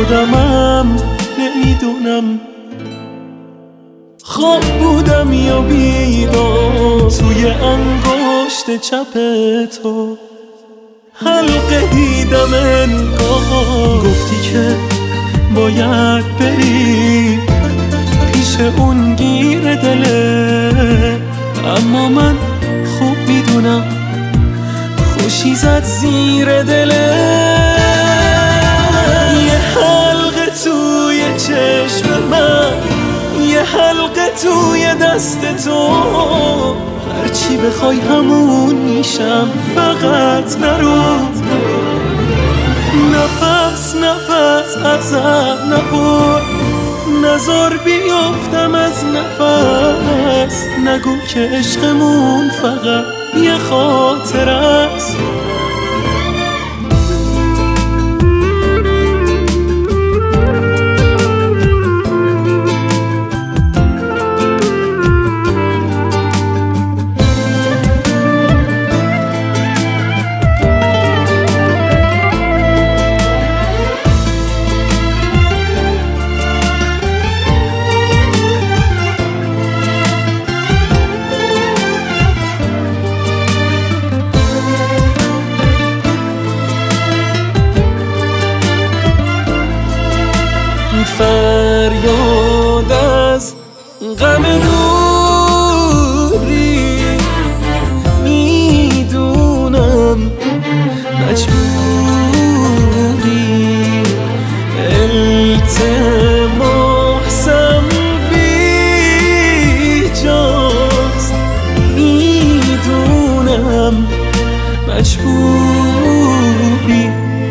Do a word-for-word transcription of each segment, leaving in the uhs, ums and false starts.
خودمم نمیدونم خواب بودم یا بیدار توی انگشت چپ تو حلقه دیدم انگار گفتی که باید بری پیش اون گیر دله، اما من خوب میدونم خوشی زد زیر دله. یه حلقه توی چشم من، یه حلقه توی دست تو، هرچی بخوای همون میشم فقط نرو. نفس نفس ازم نبر، نزار بیافتم از نفس، نگو که عشقمون فقط یه خاطر است. فریاد از غم دوری میدونم مجبوری، التماسم بیجاست میدونم مجبوری.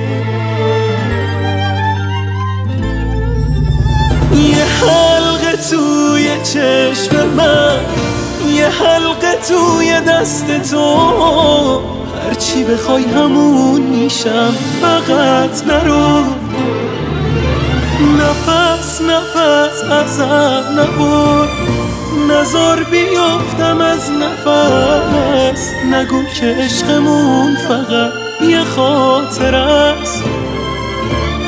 یه حلقه توی چشم من، یه حلقه توی دست تو، هرچی بخوای همون میشم فقط نرو. نفس نفس ازم نبر، نزار بیافتم از نفس، نگو که عشقمون فقط یه خاطر است.